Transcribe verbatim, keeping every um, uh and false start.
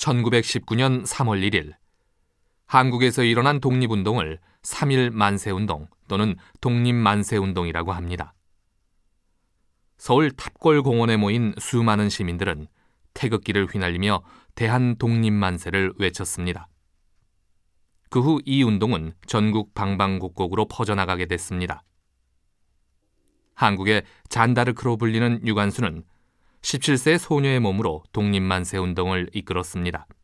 천구백십구 년 삼월 일일 한국에서 일어난 독립운동을 삼일 만세운동 또는 독립만세운동이라고 합니다. 서울 탑골공원에 모인 수많은 시민들은 태극기를 휘날리며 대한독립만세를 외쳤습니다. 그 후 이 운동은 전국 방방곡곡으로 퍼져나가게 됐습니다. 한국의 잔다르크로 불리는 유관순은 십칠 세 소녀의 몸으로 독립만세 운동을 이끌었습니다.